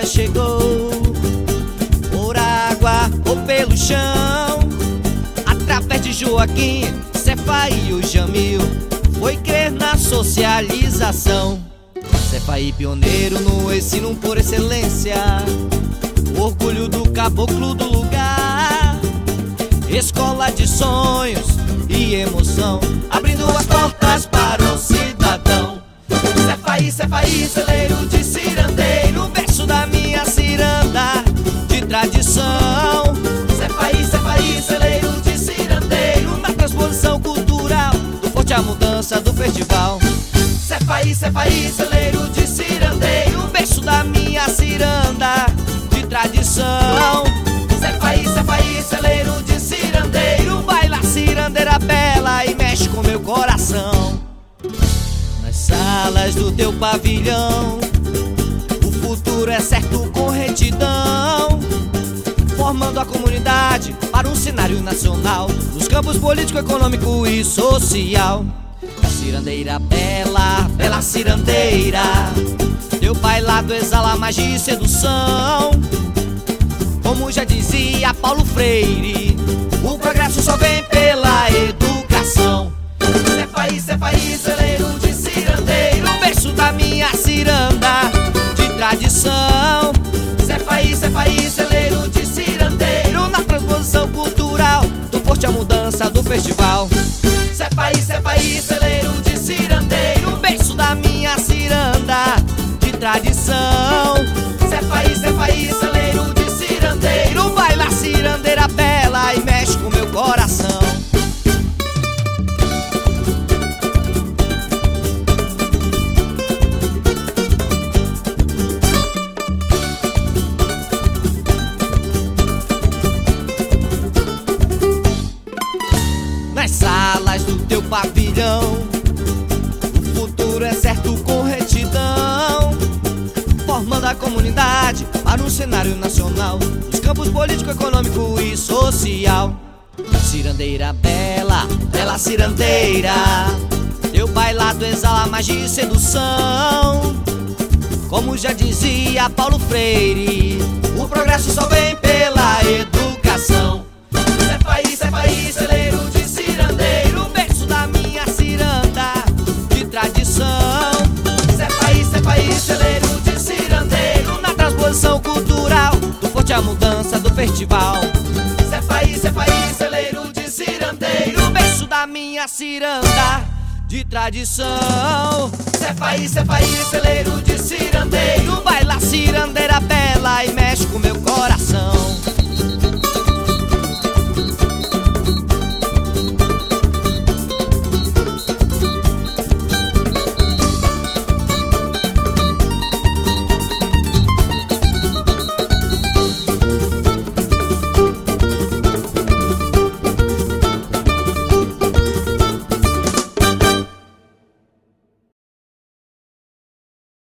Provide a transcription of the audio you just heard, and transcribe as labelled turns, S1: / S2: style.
S1: chegou, por água ou pelo chão, através de Joaquim, Cefaí e o Jamil, foi crer na socialização. Cefaí pioneiro no ensino por excelência, orgulho do caboclo do lugar, escola de sonhos e emoção, abrindo as portas para o cidadão. Cefaí, Cefaí, celeiro de cirandeiro, berço da minha ciranda de tradição. Cefaí, Cefaí, celeiro de cirandeiro, na transposição cultural do forte a mudança do festival. Cefaí, Cefaí, celeiro de cirandeiro, berço da minha ciranda de tradição. Cefaí, Cefaí, celeiro de cirandeiro, baila cirandeira bela e mexe com meu coração. Nas salas do teu pavilhão, o futuro é certo com retidão, formando a comunidade para um cenário nacional, nos campos político, econômico e social. Cirandeira bela, bela cirandeira, teu bailado exala magia e sedução. Como já dizia Paulo Freire, o progresso só vem pela educação. Cefaí, Cefaí, celeiro de cirandeiro, berço da minha ciranda de tradição. Cefaí, Cefaí, celeiro de cirandeiro, na transposição cultural do forte a mudança do festival. Cefaí, Cefaí, celeiro de cirandeiro, berço da minha ciranda de tradição. Cefaí, Cefaí, celeiro de cirandeiro, baila cirandeira bela e mexe com meu coração. Nas salas do teu pavilhão, o futuro é certo com retidão, formando a comunidade para um cenário nacional, nos campos político, econômico e social. Cirandeira bela, bela cirandeira, teu bailado exala magia e sedução. Como já dizia Paulo Freire, o progresso só vem pela educação. Cefaí, Cefaí, celeiro de cirandeiro, berço da minha ciranda de tradição. Cefaí, Cefaí, celeiro de cirandeiro, na transposição cultural do forte a mudança do festival. Cefaí, Cefaí, celeiro de cirandeiro, berço da minha ciranda de tradição. Cefaí, Cefaí, celeiro de cirandeiro, baila ciranda